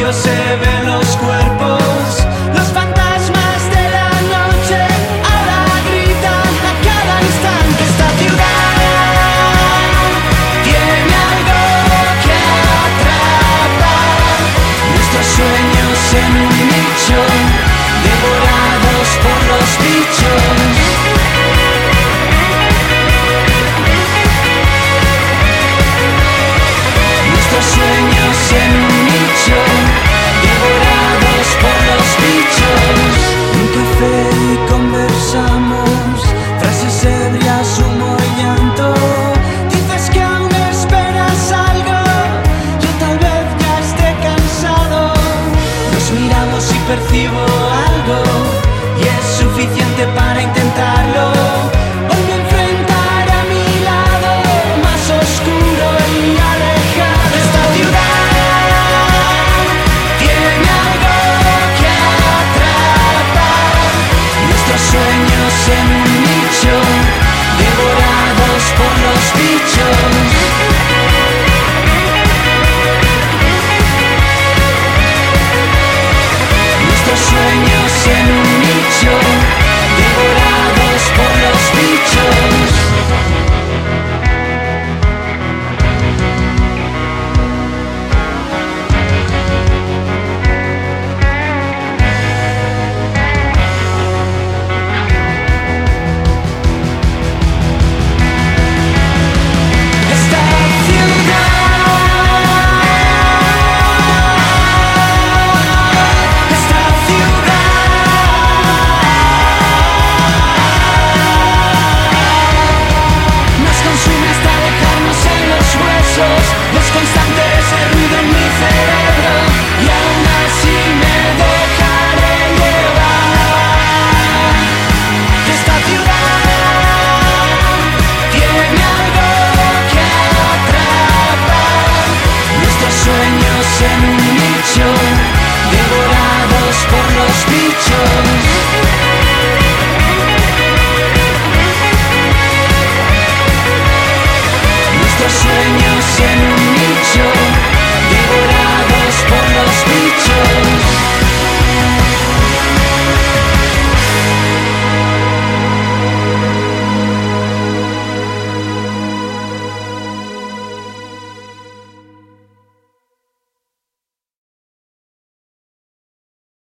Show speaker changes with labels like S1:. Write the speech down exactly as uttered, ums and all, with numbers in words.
S1: silencio se ven los cuerpos, los fantasmas de la noche ahora gritan a cada instante. Esta ciudad tiene algo que atrapar, nuestros sueños en un nicho, devorados por los bichos. Nuestros sueños en un nicho, devorados por los bichos. Un café y conversamos, frases ebrias, humo y llanto. Dices que aún esperas algo, yo tal vez ya esté cansado. Nos miramos y percibo algo, y es suficiente para intentarlo. Hoy me enfrentaré a mi lado más oscuro y alejado. Esta ciudad tiene algo que atrapar, nuestros sueños en un nicho, devorados por los bichos. Nuestros sueños en un nicho, devorados por los bichos. Esta ciudad, esta ciudad nos consume hasta dejarnos en los huesos, los constantes el ruido en mi cerebro, y aún así me dejaré llevar. Esta ciudad tiene algo que atrapar, nuestros sueños en un nicho, devorados por los bichos. Nuestros sueños en un